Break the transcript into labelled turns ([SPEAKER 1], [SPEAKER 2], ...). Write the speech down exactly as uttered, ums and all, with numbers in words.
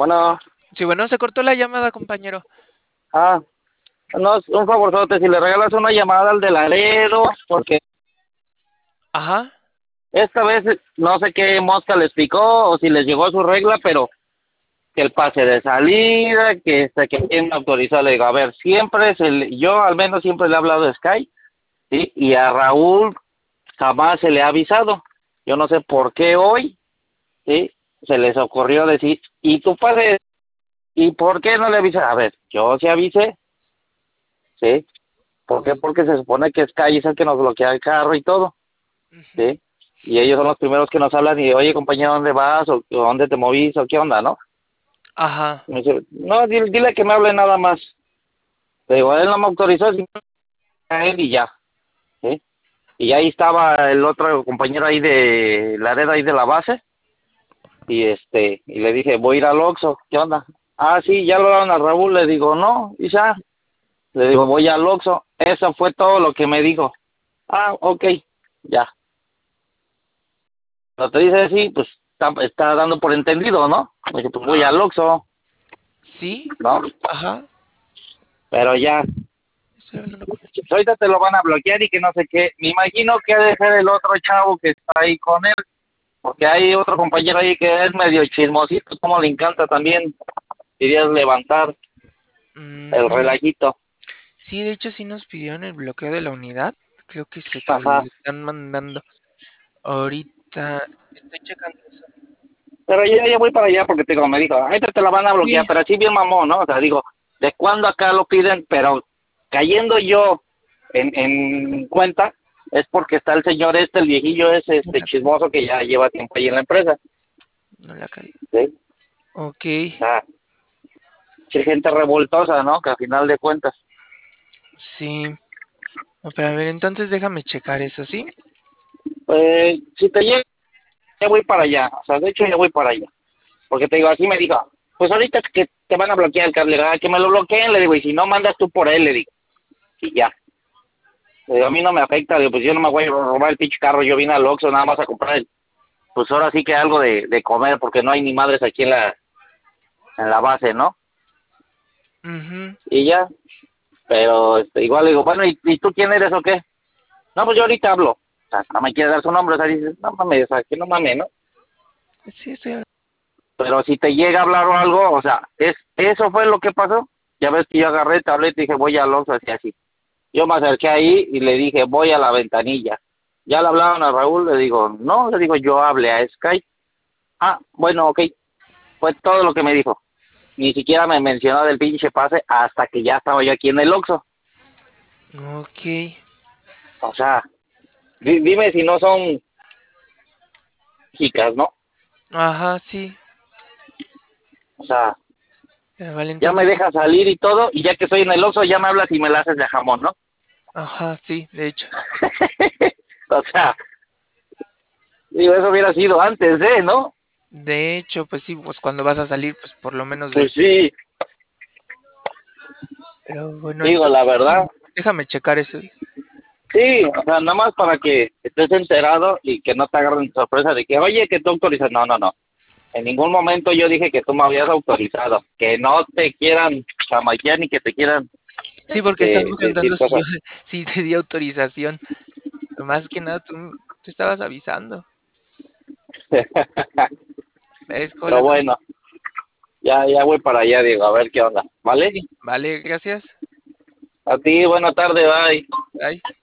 [SPEAKER 1] Bueno,
[SPEAKER 2] Sí, bueno, se cortó la llamada, compañero.
[SPEAKER 1] ah, no, un favorzote, si le regalas una llamada al de Laredo, porque
[SPEAKER 2] Ajá.
[SPEAKER 1] esta vez no sé qué mosca les picó o si les llegó su regla, pero que el pase de salida, que este, que tiene autorizado, le digo, a ver, siempre, se le- yo al menos siempre le he hablado de Sky, ¿sí? Y a Raúl jamás se le ha avisado. Yo no sé por qué hoy, ¿sí? Se les ocurrió decir, ¿y tu pase? ¿Y por qué no le avisas? A ver, yo sí avisé, ¿sí? ¿Por qué? Porque se supone que Sky es el que nos bloquea el carro y todo,
[SPEAKER 2] Ujú.
[SPEAKER 1] ¿sí? Y ellos son los primeros que nos hablan y, oye, compañero, ¿dónde vas? ¿O o dónde te movís? ¿O qué onda, no?
[SPEAKER 2] Ajá.
[SPEAKER 1] Y me dice, no, dile, dile que me hable nada más. Le digo, él no me autorizó, sino a él y ya, ¿sí? Y ahí estaba el otro compañero ahí de la red ahí de la base, y este, y le dije, voy a ir al Oxxo, ¿qué onda? Ah, sí, ya lo daban a Raúl, le digo, no, y ya, le digo, voy al Oxxo, eso fue todo lo que me dijo. Ah, ok, ya. Cuando te dice así, pues está, está dando por entendido, ¿no? Dije, pues voy
[SPEAKER 2] Ah,
[SPEAKER 1] al Oxxo,
[SPEAKER 2] sí.
[SPEAKER 1] ¿no?
[SPEAKER 2] Ajá.
[SPEAKER 1] Pero ya,
[SPEAKER 2] Estoy hablando con él.
[SPEAKER 1] pues ahorita te lo van a bloquear y que no sé qué. Me imagino que ha de ser el otro chavo que está ahí con él, porque hay otro compañero ahí que es medio chismosito, como le encanta también, querías levantar el
[SPEAKER 2] Ujú.
[SPEAKER 1] relajito.
[SPEAKER 2] Sí, de hecho sí nos pidieron el bloqueo de la unidad. Creo que se que
[SPEAKER 1] Ajá.
[SPEAKER 2] le están mandando. Ahorita estoy checando eso.
[SPEAKER 1] Pero ya, ya voy para allá porque te, digo, me dijo, ahorita te la van a bloquear,
[SPEAKER 2] Sí.
[SPEAKER 1] pero así bien mamón, ¿no? O sea, digo, ¿de cuándo acá lo piden? Pero cayendo yo en, en cuenta, es porque está el señor este, el viejillo ese,
[SPEAKER 2] No
[SPEAKER 1] este
[SPEAKER 2] la cagué.
[SPEAKER 1] chismoso que ya lleva tiempo ahí en la empresa,
[SPEAKER 2] No la cagué.
[SPEAKER 1] ¿sí?
[SPEAKER 2] Ok.
[SPEAKER 1] O sea, sí, gente revoltosa, ¿no? Que al final de cuentas,
[SPEAKER 2] Sí. No, pero a ver, entonces déjame checar eso, ¿sí?
[SPEAKER 1] pues, si te llega, ya voy para allá, o sea, de hecho ya voy para allá, porque te digo, así me dijo, pues ahorita es que te van a bloquear el cable, ah, que me lo bloqueen, le digo, y si no mandas tú por él, le digo, y ya. Eh, a mí no me afecta, digo, pues yo no me voy a robar el pinche carro, yo vine al Oxxo nada más a comprar, el, pues ahora sí que algo de, de comer, porque no hay ni madres aquí en la, en la base, ¿no?
[SPEAKER 2] Mhm.
[SPEAKER 1] Y ya, pero este, igual le digo, bueno, ¿y, ¿y tú quién eres o qué? No, pues yo ahorita hablo. O sea, no me quiere dar su nombre, o sea, dices, no mames, o sea, que no mames, ¿no?
[SPEAKER 2] Sí, estoy hablando.
[SPEAKER 1] Pero si te llega a hablar o algo, o sea, es eso fue lo que pasó. Ya ves que yo agarré, te hablé y te dije, voy al Oxxo, así, así. Yo me acerqué ahí y le dije, voy a la ventanilla. Ya le hablaban a Raúl, le digo, no, le digo, yo hablé a Skype. Ah, bueno, ok, fue todo lo que me dijo. Ni siquiera me mencionó del pinche pase hasta que ya estaba yo aquí en el Oxxo.
[SPEAKER 2] Ok.
[SPEAKER 1] O sea, di- dime si no son chicas, ¿no?
[SPEAKER 2] Ajá, sí.
[SPEAKER 1] O sea,
[SPEAKER 2] Pero vale,
[SPEAKER 1] ya me
[SPEAKER 2] entonces.
[SPEAKER 1] deja salir y todo, y ya que estoy en el Oxxo ya me hablas y me la haces de jamón, ¿no?
[SPEAKER 2] Ajá, sí, de hecho.
[SPEAKER 1] O sea, digo, eso hubiera sido antes de, ¿no?
[SPEAKER 2] De hecho, pues sí, pues cuando vas a salir, pues por lo menos
[SPEAKER 1] Pues
[SPEAKER 2] de.
[SPEAKER 1] sí,
[SPEAKER 2] Pero bueno,
[SPEAKER 1] digo,
[SPEAKER 2] entonces
[SPEAKER 1] la verdad,
[SPEAKER 2] déjame checar eso.
[SPEAKER 1] sí, o sea, nada más para que estés enterado y que no te agarren de sorpresa de que, oye, que tú autorizas. No, no, no. En ningún momento yo dije que tú me habías autorizado. Que no te quieran chamaquear ni que te quieran
[SPEAKER 2] Sí, porque estás
[SPEAKER 1] eh, decir
[SPEAKER 2] preguntando si yo
[SPEAKER 1] cosas.
[SPEAKER 2] si te di autorización. Más que nada, tú, tú estabas avisando. Es
[SPEAKER 1] Pero
[SPEAKER 2] hola.
[SPEAKER 1] bueno, ya, ya voy para allá, Diego, a ver qué onda, ¿vale?
[SPEAKER 2] Sí, vale, gracias.
[SPEAKER 1] A ti, buena tarde, bye.
[SPEAKER 2] Bye.